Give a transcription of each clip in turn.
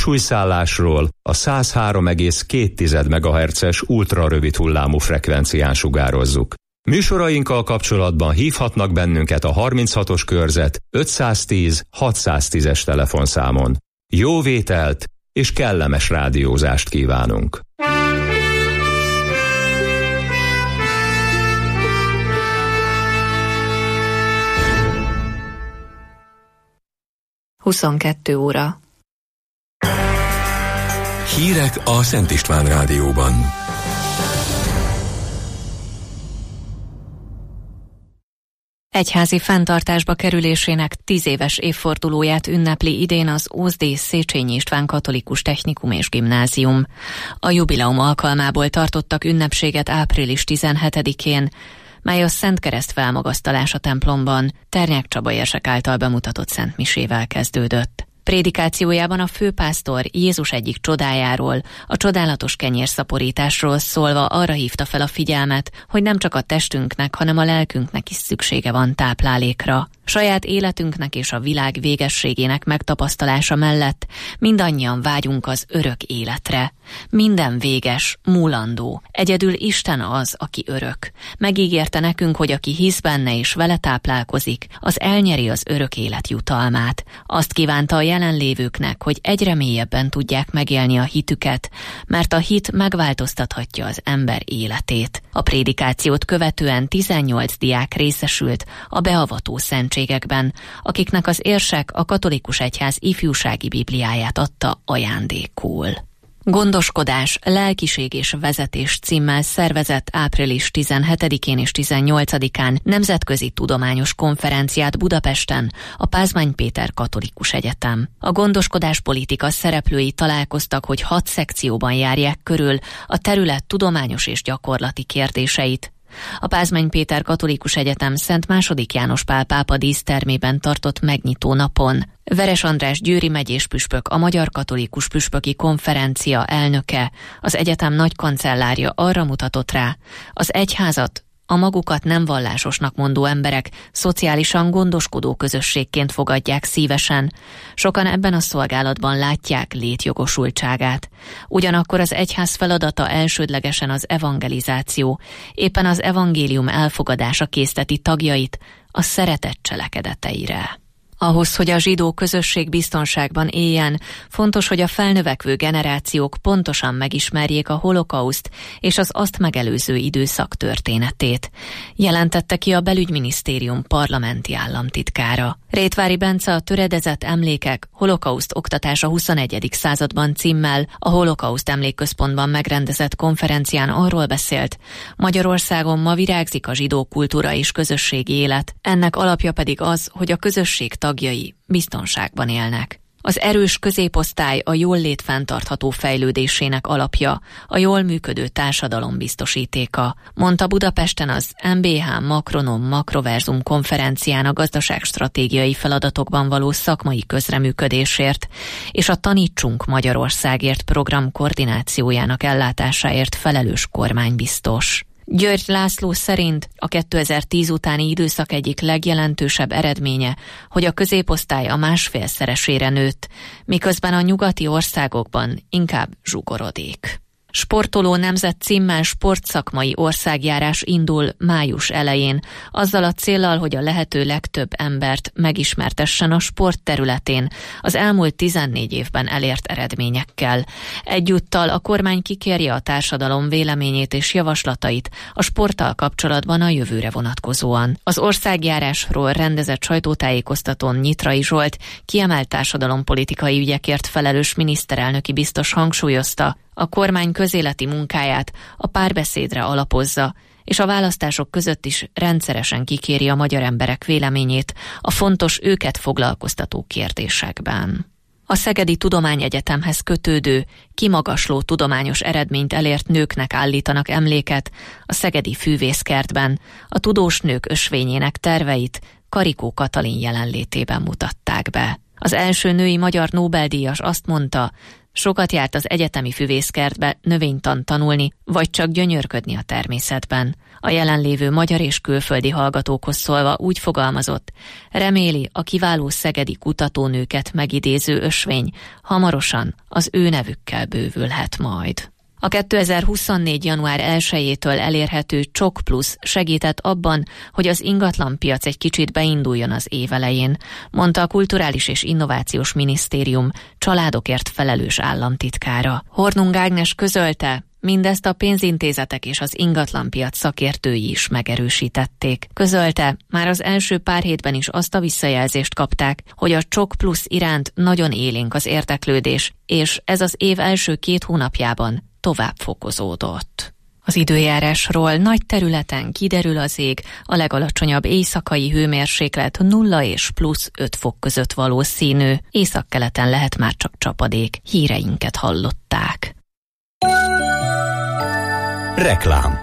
műsúlyszállásról a 103,2 MHz-es ultrarövid hullámú frekvencián sugározzuk. Műsorainkkal kapcsolatban hívhatnak bennünket a 36-os körzet 510 610-es telefonszámon. Jó vételt és kellemes rádiózást kívánunk! Huszonkettő óra. Hírek a Szent István Rádióban. Egyházi fenntartásba kerülésének 10 éves évfordulóját ünnepli idén az Ózdi Széchenyi István Katolikus Technikum és Gimnázium. A jubileum alkalmából tartottak ünnepséget április 17-én, mely a Szent Kereszt felmagasztalása templomban Ternyák Csaba érsek által bemutatott szentmisével kezdődött. Prédikációjában a főpásztor Jézus egyik csodájáról, a csodálatos kenyérszaporításról szólva arra hívta fel a figyelmet, hogy nem csak a testünknek, hanem a lelkünknek is szüksége van táplálékra. Saját életünknek és a világ végességének megtapasztalása mellett mindannyian vágyunk az örök életre. Minden véges, múlandó. Egyedül Isten az, aki örök. Megígérte nekünk, hogy aki hisz benne és vele táplálkozik, az elnyeri az örök élet jutalmát. Azt kívánta a jelenlévőknek, hogy egyre mélyebben tudják megélni a hitüket, mert a hit megváltoztathatja az ember életét. A prédikációt követően 18 diák részesült a beavató szentségekben, akiknek az érsek a katolikus egyház ifjúsági bibliáját adta ajándékul. Gondoskodás, lelkiség és vezetés címmel szervezett április 17-én és 18-án nemzetközi tudományos konferenciát Budapesten a Pázmány Péter Katolikus Egyetem. A gondoskodás politika szereplői találkoztak, hogy 6 szekcióban járják körül a terület tudományos és gyakorlati kérdéseit. A Pázmány Péter Katolikus Egyetem Szent II. János Pál pápa dísztermében tartott megnyitó napon Veres András győri megyés püspök, a Magyar Katolikus Püspöki Konferencia elnöke, az egyetem nagykancellárja arra mutatott rá, az egyházat a magukat nem vallásosnak mondó emberek szociálisan gondoskodó közösségként fogadják szívesen. Sokan ebben a szolgálatban látják létjogosultságát. Ugyanakkor az egyház feladata elsődlegesen az evangelizáció, éppen az evangélium elfogadása készteti tagjait a szeretet cselekedeteire. Ahhoz, hogy a zsidó közösség biztonságban éljen, fontos, hogy a felnövekvő generációk pontosan megismerjék a holokauszt és az azt megelőző időszak történetét, jelentette ki a Belügyminisztérium parlamenti államtitkára. Rétvári Bence a Töredezett emlékek holokauszt oktatása 21. században címmel a Holokauszt Emlékközpontban megrendezett konferencián arról beszélt, Magyarországon ma virágzik a zsidó kultúra és közösségi élet, ennek alapja pedig az, hogy a közösség tagjai biztonságban élnek. Az erős középosztály a jólét fenntartható fejlődésének alapja, a jól működő társadalom biztosítéka, mondta Budapesten az MBH Makronom Makroverzum konferencián a gazdaságstratégiai feladatokban való szakmai közreműködésért és a Tanítsunk Magyarországért program koordinációjának ellátásáért felelős kormánybiztos. György László szerint a 2010 utáni időszak egyik legjelentősebb eredménye, hogy a középosztály a 1,5-szeresére nőtt, miközben a nyugati országokban inkább zsugorodik. Sportoló nemzet címmel sportszakmai országjárás indul május elején, azzal a céllal, hogy a lehető legtöbb embert megismertessen a sport területén az elmúlt 14 évben elért eredményekkel. Egyúttal a kormány kikérje a társadalom véleményét és javaslatait a sporttal kapcsolatban a jövőre vonatkozóan. Az országjárásról rendezett sajtótájékoztatón Nyitrai Zsolt, kiemelt társadalompolitikai ügyekért felelős miniszterelnöki biztos hangsúlyozta, a kormány közéleti munkáját a párbeszédre alapozza, és a választások között is rendszeresen kikéri a magyar emberek véleményét a fontos őket foglalkoztató kérdésekben. A Szegedi Tudományegyetemhez kötődő, kimagasló tudományos eredményt elért nőknek állítanak emléket a szegedi Fűvészkertben. A tudós nők ösvényének terveit Karikó Katalin jelenlétében mutatták be. Az első női magyar Nobel-díjas azt mondta, Sokat járt az egyetemi füvészkertbe növénytant tanulni, vagy csak gyönyörködni a természetben. A jelenlévő magyar és külföldi hallgatókhoz szólva úgy fogalmazott, reméli, a kiváló szegedi kutatónőket megidéző ösvény hamarosan az ő nevükkel bővülhet majd. A 2024. január 1-től elérhető Csok Plusz segített abban, hogy az ingatlanpiac egy kicsit beinduljon az év elején, mondta a Kulturális és Innovációs Minisztérium családokért felelős államtitkára. Hornung Ágnes közölte, mindezt a pénzintézetek és az ingatlanpiac szakértői is megerősítették. Közölte, már az első pár hétben is azt a visszajelzést kapták, hogy a Csok Plusz iránt nagyon élénk az érdeklődés, és ez az év első 2 hónapjában tovább fokozódott. Az időjárásról: nagy területen kiderül az ég, a legalacsonyabb éjszakai hőmérséklet 0 és +5 fok között valószínű, északkeleten lehet már csak csapadék. Híreinket hallották. Reklám.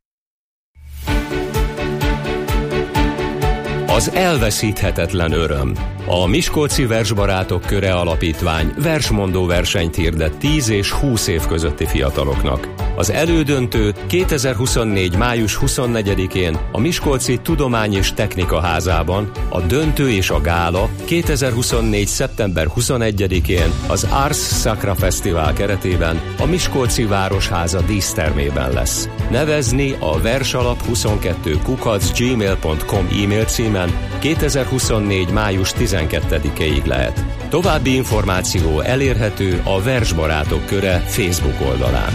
Az elveszíthetetlen öröm. A Miskolci Versbarátok Köre Alapítvány versmondó versenyt hirdet 10 és 20 év közötti fiataloknak. Az elődöntő 2024. május 24-én a Miskolci Tudomány és Technika Házában, a döntő és a gála 2024. szeptember 21-én az Ars Sacra Fesztivál keretében a Miskolci Városháza dísztermében lesz. Nevezni a versalap22@gmail.com e-mail címen 2024. május 12-ig lehet. További információ elérhető a Versbarátok Köre Facebook oldalán.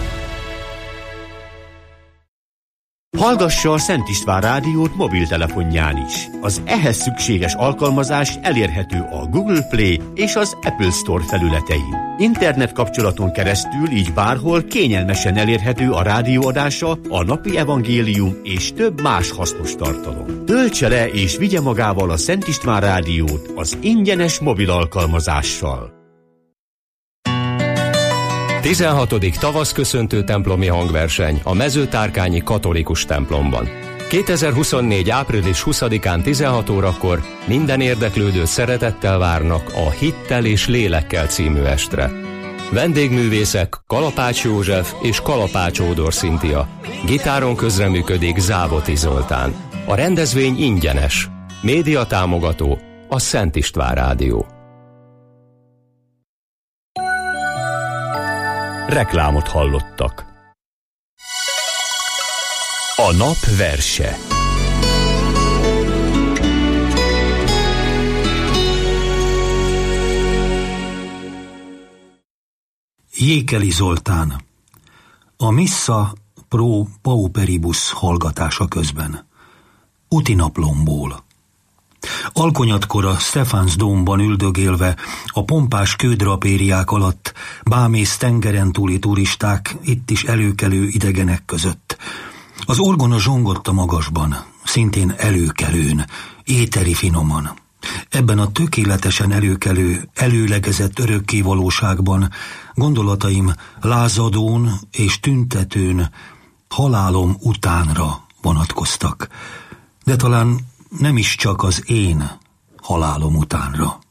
Hallgassa a Szent István rádiót mobiltelefonján is. Az ehhez szükséges alkalmazás elérhető a Google Play és az Apple Store felületein. Internet kapcsolaton keresztül így bárhol kényelmesen elérhető a rádióadása, a napi evangélium és több más hasznos tartalom. Töltse le és vigye magával a Szent István rádiót az ingyenes mobil alkalmazással. 16. tavaszköszöntő templomi hangverseny a Mezőtárkányi katolikus templomban. 2024. április 20-án 16 órakor minden érdeklődőt szeretettel várnak a Hittel és Lélekkel című estre. Vendégművészek Kalapács József és Kalapács Ódor Szintia. Gitáron közreműködik Závoti Zoltán. A rendezvény ingyenes. Média támogató a Szent István Rádió. Reklámot hallottak. A nap verse. Jékeli Zoltán. A Missa pro pauperibus hallgatása közben. Úti naplomból. Alkonyatkor a Stephansdómban üldögélve, a pompás kődrapériák alatt bámész tengeren túli turisták, itt is előkelő idegenek között. Az orgona zsongott a magasban, szintén előkelőn, éteri finoman. Ebben a tökéletesen előkelő, előlegezett örökkévalóságban gondolataim lázadón és tüntetőn halálom utánra vonatkoztak. De talán nem is csak az én halálom utánra.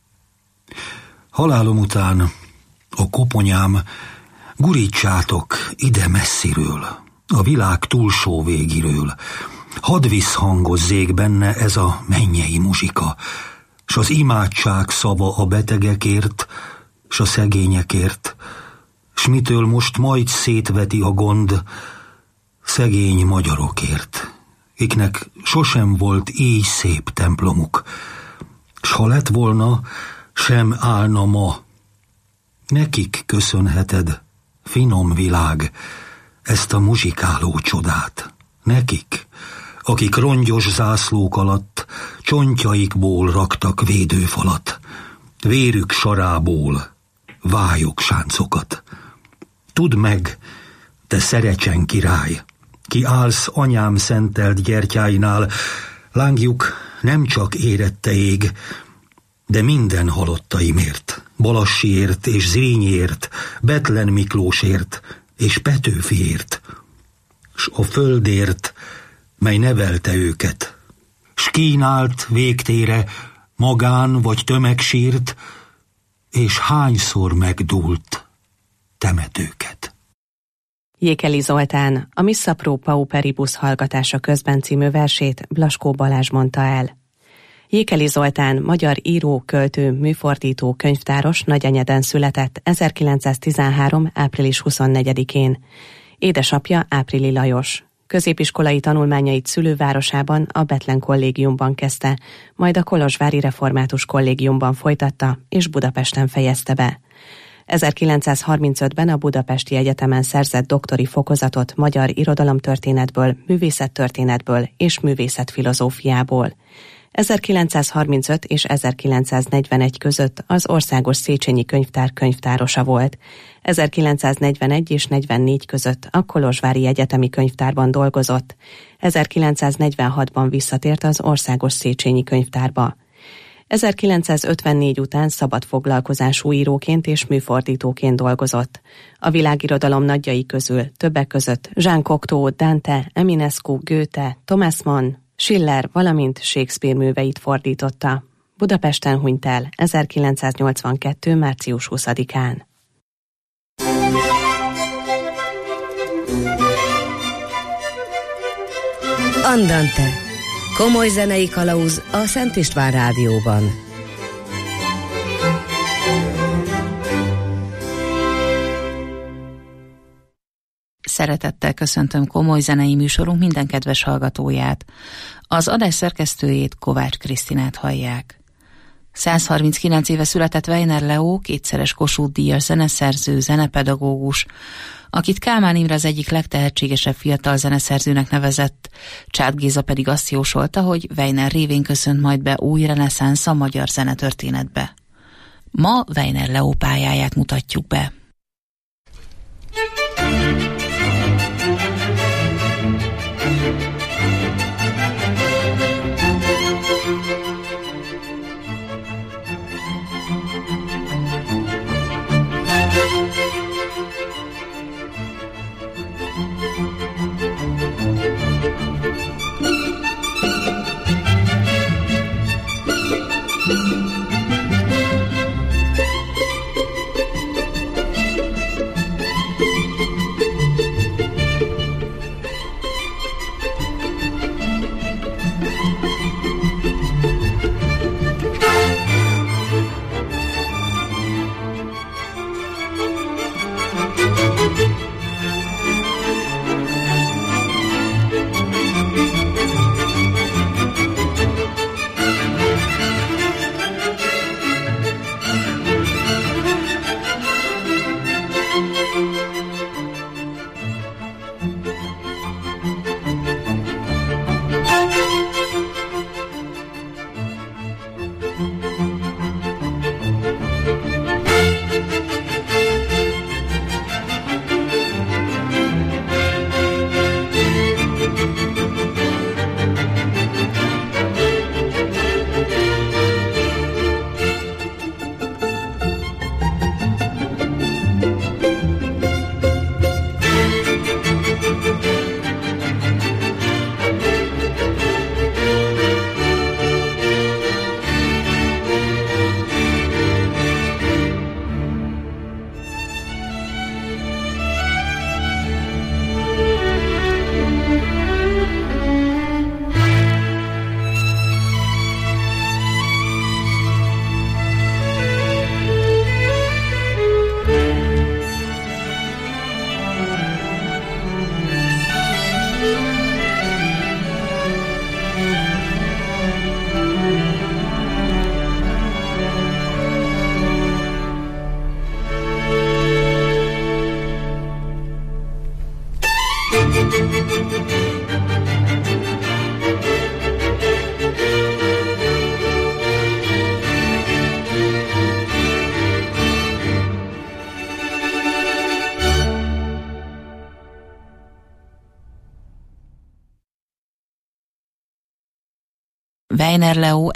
Halálom után, a koponyám, gurítsátok ide messziről, a világ túlsó végiről, hadd visszhangozzék benne ez a mennyei muzsika, s az imádság szava a betegekért, s a szegényekért, s mitől most majd szétveti a gond, szegény magyarokért, iknek sosem volt így szép templomuk, s ha lett volna, sem állna ma. Nekik köszönheted, finom világ, ezt a muzsikáló csodát. Nekik, akik rongyos zászlók alatt csontjaikból raktak védőfalat, vérük sarából vályok sáncokat. Tudd meg, te szerecsen király, ki állsz anyám szentelt gyertyáinál, lángjuk nem csak érette ég, de minden halottaimért, Balassiért és Zrínyiért, Betlen Miklósért és Petőfiért, s a földért, mely nevelte őket, s kínált végtére magán vagy tömegsírt, és hányszor megdúlt temetőket. Jékeli Zoltán a Missa pro pauperibus hallgatása közben című versét Blaskó Balázs mondta el. Jékeli Zoltán magyar író, költő, műfordító, könyvtáros Nagyenyeden született 1913. április 24-én. Édesapja Áprili Lajos. Középiskolai tanulmányait szülővárosában, a Bethlen kollégiumban kezdte, majd a kolozsvári református kollégiumban folytatta, és Budapesten fejezte be. 1935-ben a Budapesti Egyetemen szerzett doktori fokozatot magyar irodalomtörténetből, művészettörténetből és művészetfilozófiából. 1935 és 1941 között az Országos Széchenyi Könyvtár könyvtárosa volt. 1941 és 44 között a Kolozsvári Egyetemi Könyvtárban dolgozott. 1946-ban visszatért az Országos Széchenyi Könyvtárba. 1954 után szabadfoglalkozású íróként és műfordítóként dolgozott. A világirodalom nagyjai közül többek között Jean Cocteau, Dante, Eminescu, Goethe, Thomas Mann, Schiller, valamint Shakespeare műveit fordította. Budapesten hunyt el 1982. március 20-án. Andante. Komoly zenei kalauz a Szent István Rádióban. Szeretettel köszöntöm komoly zenei műsorunk minden kedves hallgatóját. Az adás szerkesztőjét, Kovács Krisztinát hallják. 139 éve született Weiner Leo, kétszeres Kossuth-díjas zeneszerző, zenepedagógus, akit Kálmán Imre az egyik legtehetségesebb fiatal zeneszerzőnek nevezett, Csád Géza pedig azt jósolta, hogy Weiner révén köszönt majd be új reneszánsz a magyar zenetörténetbe. Ma Weiner Leo pályáját mutatjuk be. Weiner Leo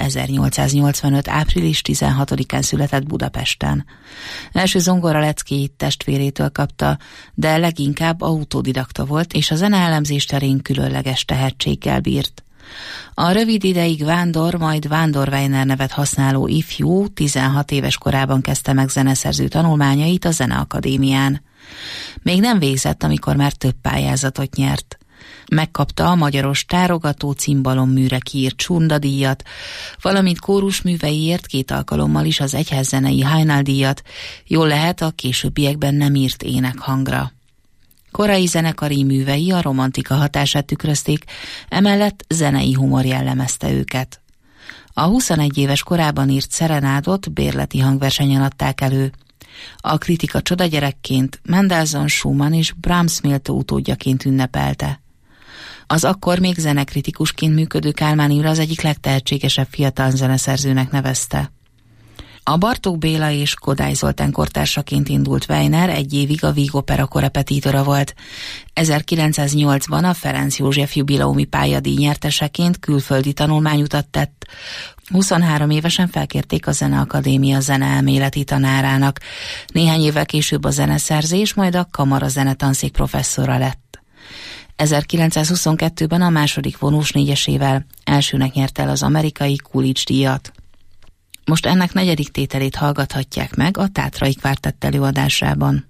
1885. április 16-án született Budapesten. Első zongoraleckéit testvérétől kapta, de leginkább autodidakta volt, és a zeneelemzés terén különleges tehetséggel bírt. A rövid ideig Vándor, majd Vándor Weiner nevet használó ifjú 16 éves korában kezdte meg zeneszerző tanulmányait a Zeneakadémián. Még nem végzett, amikor már több pályázatot nyert. Megkapta a Magyaros Tárogató cimbalom-műre kiírt Csunda-díjat, valamint kórusműveiért 2 alkalommal is az Egyházzenei Hajnal-díjat, jól lehet a későbbiekben nem írt énekhangra. Korai zenekari művei a romantika hatását tükrözték, emellett zenei humor jellemezte őket. A 21 éves korában írt szerenádot bérleti hangversenyen adták elő. A kritika csodagyerekként, Mendelssohn, Schumann és Brahms méltó utódjaként ünnepelte. Az akkor még zenekritikusként működő Kálmán Imre az egyik legtehetségesebb fiatal zeneszerzőnek nevezte. A Bartók Béla és Kodály Zoltán kortársaként indult Weiner egy évig a Víg Opera korepetítora volt. 1908-ban a Ferenc József jubileumi pályadíj nyerteseként külföldi tanulmányutat tett. 23 évesen felkérték a Zeneakadémia zeneelméleti tanárának. Néhány évvel később a zeneszerzés, majd a kamara zenetanszék professzora lett. 1922-ben a második vonós négyesével elsőnek nyerte el az amerikai Coolidge-díjat. Most ennek 4. tételét hallgathatják meg a Tátrai Kvártett előadásában.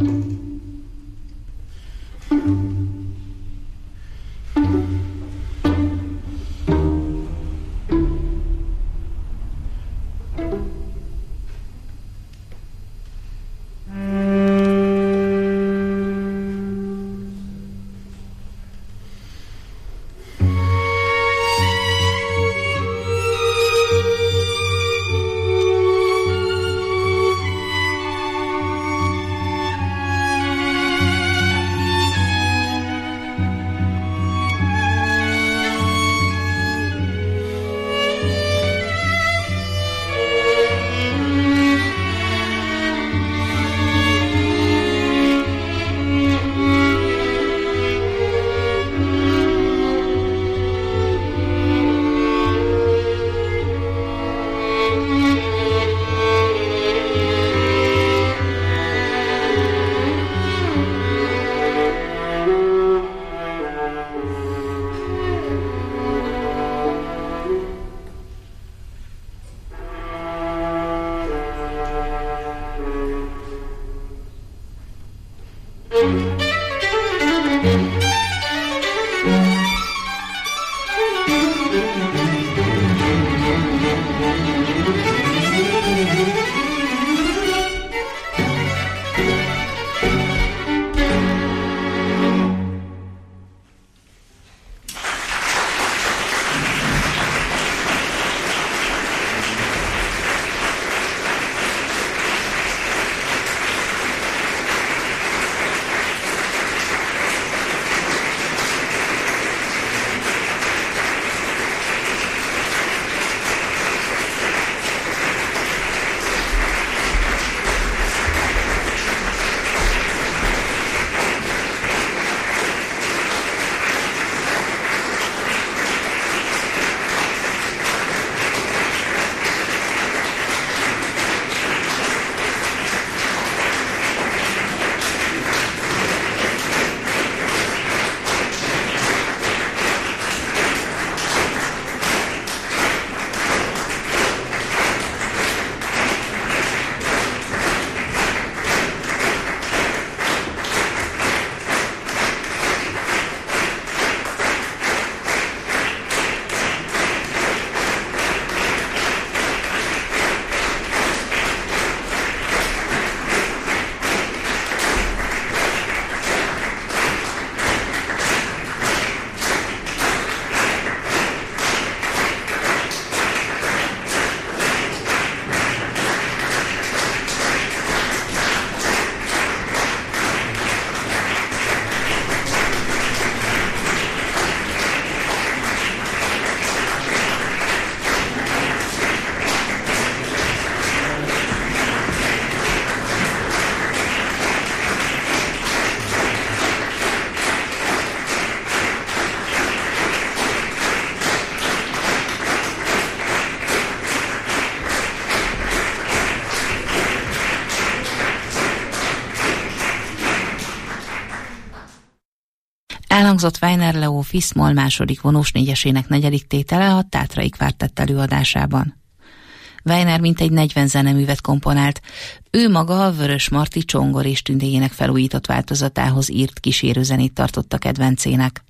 Elhangzott Weiner Leo Fiszmol második vonós négyesének negyedik tétele a Tátrai Kvártett előadásában. Weiner mintegy 40 zeneművet komponált, ő maga a Vörös Marti Csongor és tündéjének felújított változatához írt kísérőzenét tartotta kedvencének.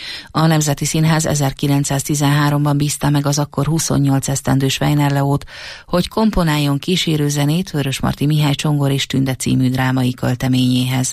A Nemzeti Színház 1913-ban bízta meg az akkor 28 esztendős Weiner Leót, hogy komponáljon kísérőzenét Vörösmarty Mihály Csongor és Tünde című drámai költeményéhez.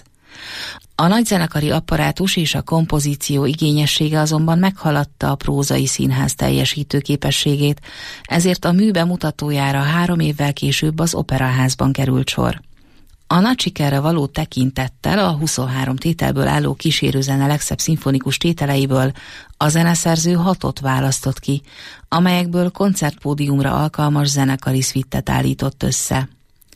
A nagyzenekari apparátus és a kompozíció igényessége azonban meghaladta a prózai színház teljesítő képességét, ezért a mű bemutatójára 3 évvel később az Operaházban került sor. A nagy sikerre való tekintettel a 23 tételből álló kísérőzene legszebb szimfonikus tételeiből a zeneszerző 6-ot választott ki, amelyekből koncertpódiumra alkalmas zenekari szvittet állított össze.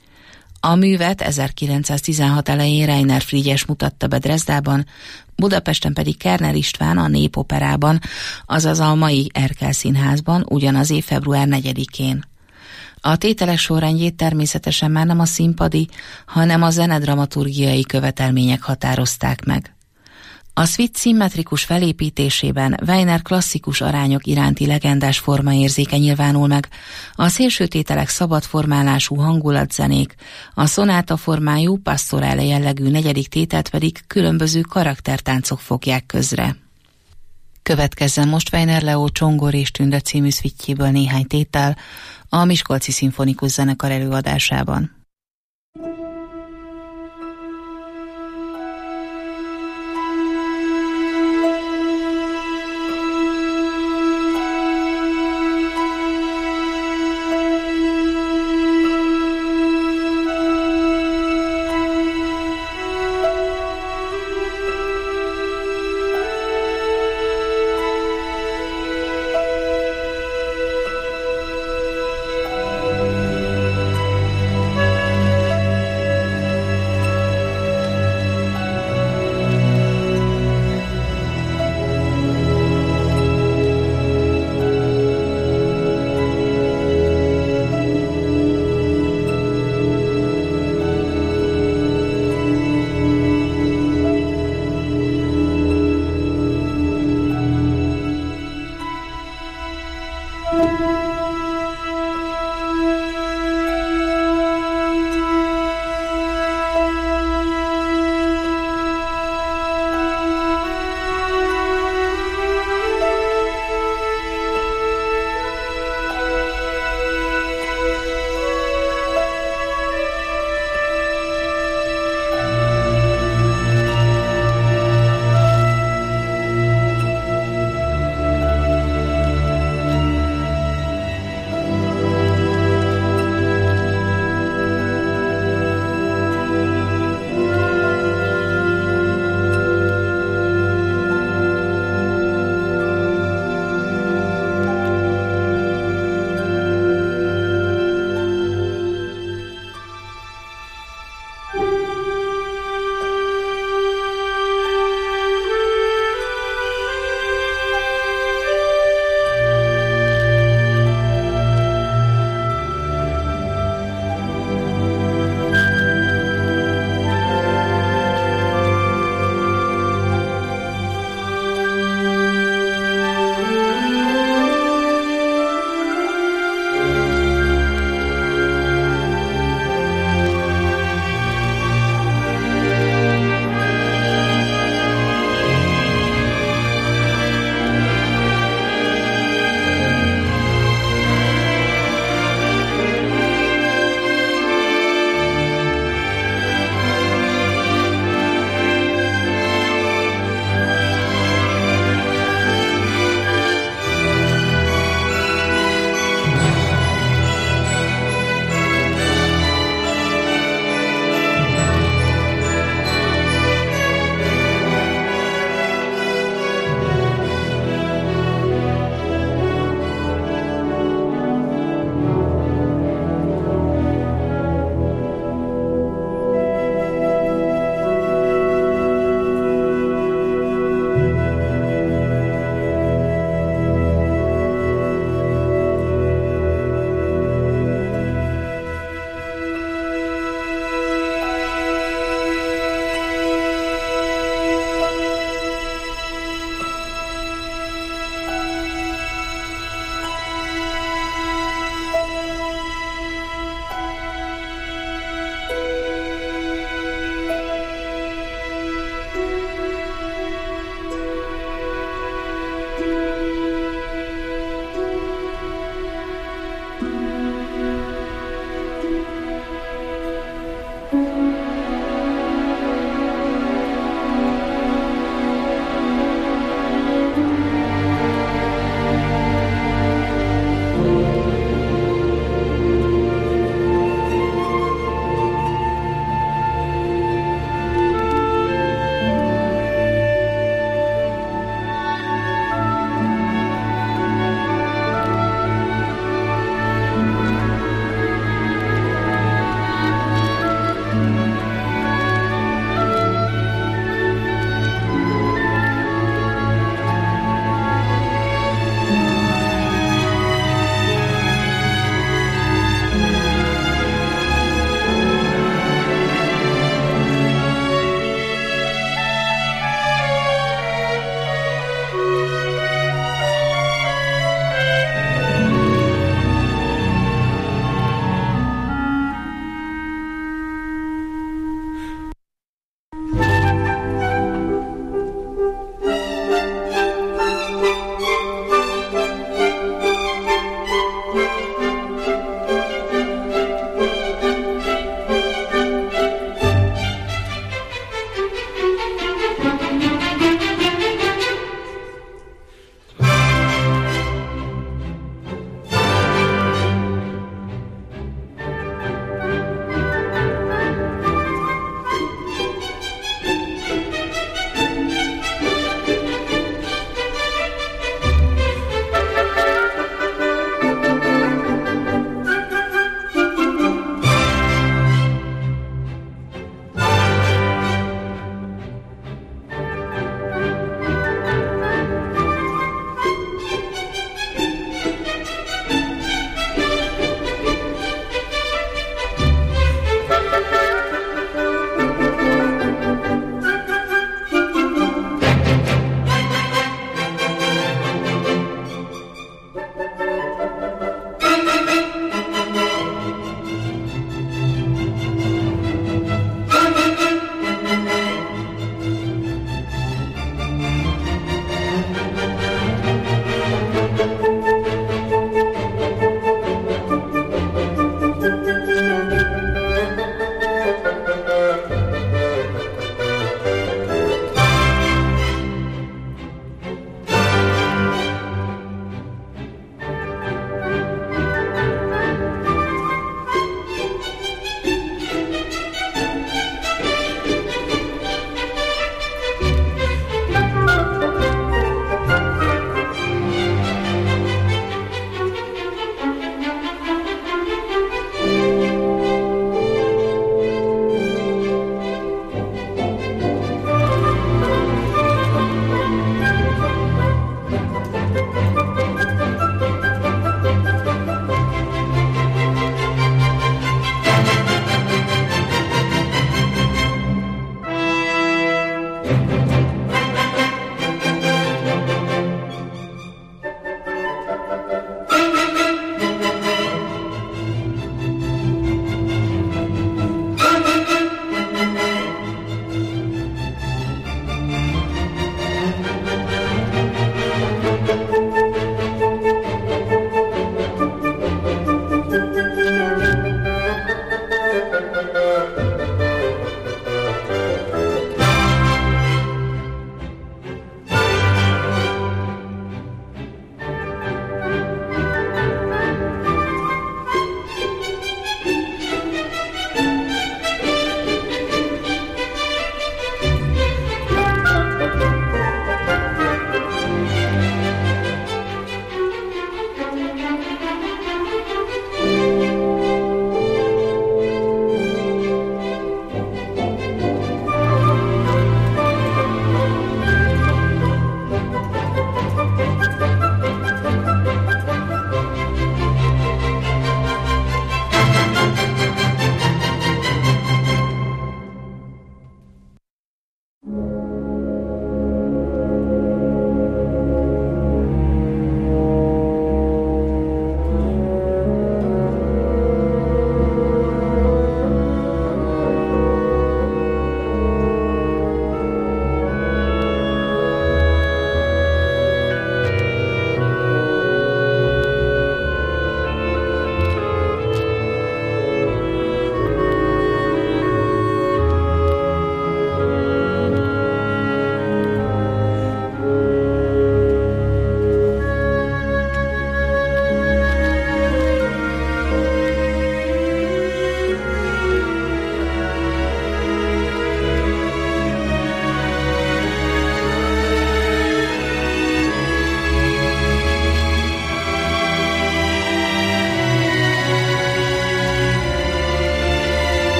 A művet 1916 elején Reiner Frigyes mutatta be Dresdában, Budapesten pedig Kerner István a Népoperában, azaz a mai Erkel Színházban ugyanaz év február 4-én. A tételek sorrendjét természetesen már nem a színpadi, hanem a zenedramaturgiai követelmények határozták meg. A suite szimmetrikus felépítésében Weiner klasszikus arányok iránti legendás formaérzéke nyilvánul meg, a szélsőtételek szabad formálású hangulatzenék, a szonáta formájú pastorale jellegű negyedik tételt pedig különböző karaktertáncok fogják közre. Következzen most Weiner Leó Csongor és Tünde című szvittjéből néhány tétel a Miskolci Szimfonikus Zenekar előadásában.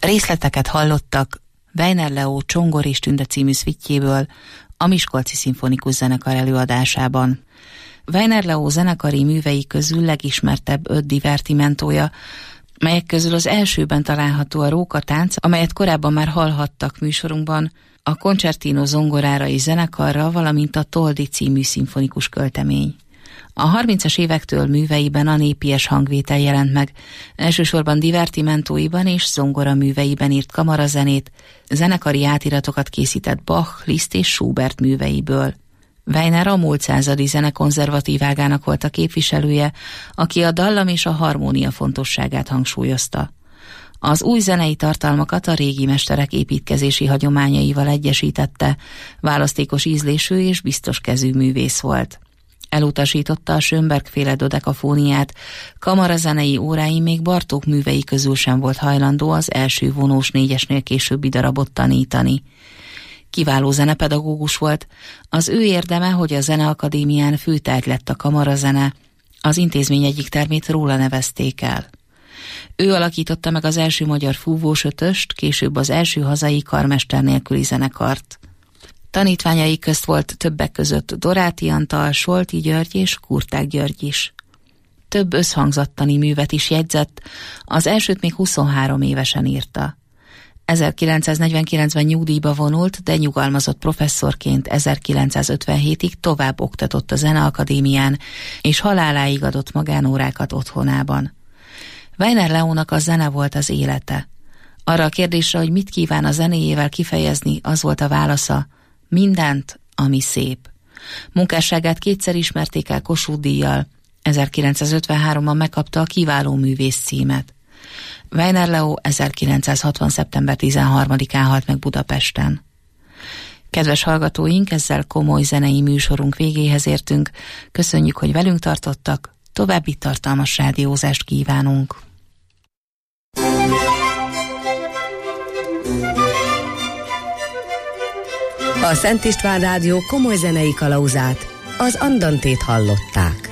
Részleteket hallottak Weiner Leo Csongor és Tünde című szvittjéből a Miskolci Szimfonikus Zenekar előadásában. Weiner Leo zenekari művei közül legismertebb 5 divertimentója, melyek közül az elsőben található a Rókatánc, amelyet korábban már hallhattak műsorunkban, a Concertino zongorára és zenekarra, valamint a Toldi című szimfonikus költemény. A 30-as évektől műveiben a népies hangvétel jelent meg, elsősorban divertimentóiban és zongora műveiben írt kamarazenét, zenekari átiratokat készített Bach, Liszt és Schubert műveiből. Weiner a múlt századi zene konzervatívágának volt a képviselője, aki a dallam és a harmónia fontosságát hangsúlyozta. Az új zenei tartalmakat a régi mesterek építkezési hagyományaival egyesítette, választékos ízlésű és biztos kezű művész volt. Elutasította a Schönberg-féle dodekafóniát, kamarazenei óráin még Bartók művei közül sem volt hajlandó az első vonós négyesnél későbbi darabot tanítani. Kiváló zenepedagógus volt, az ő érdeme, hogy a Zeneakadémián főtárgy lett a kamarazene, az intézmény egyik termét róla nevezték el. Ő alakította meg az első magyar fúvós ötöst, később az első hazai karmester nélküli zenekart. Tanítványai közt volt többek között Doráti Antal, Solti György és Kurták György is. Több összhangzattani művet is jegyzett, az elsőt még 23 évesen írta. 1949-ben nyugdíjba vonult, de nyugalmazott professzorként 1957-ig tovább oktatott a Zeneakadémián, és haláláig adott magánórákat otthonában. Weiner Leónak a zene volt az élete. Arra a kérdésre, hogy mit kíván a zenéjével kifejezni, az volt a válasza: mindent, ami szép. Munkásságát kétszer ismerték el Kossuth-díjjal, 1953-ban megkapta a kiváló művész címet. Weiner Leo 1960. szeptember 13-án halt meg Budapesten. Kedves hallgatóink, ezzel komoly zenei műsorunk végéhez értünk. Köszönjük, hogy velünk tartottak, további tartalmas rádiózást kívánunk. A Szent István Rádió komoly zenei kalauzát, az Andantét hallották.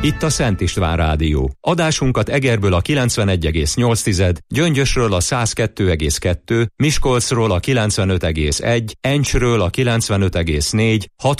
Itt a Szent István Rádió. Adásunkat Egerből a 91,8, Gyöngyösről a 102,2, Miskolcról a 95,1, Encsről a 95,4,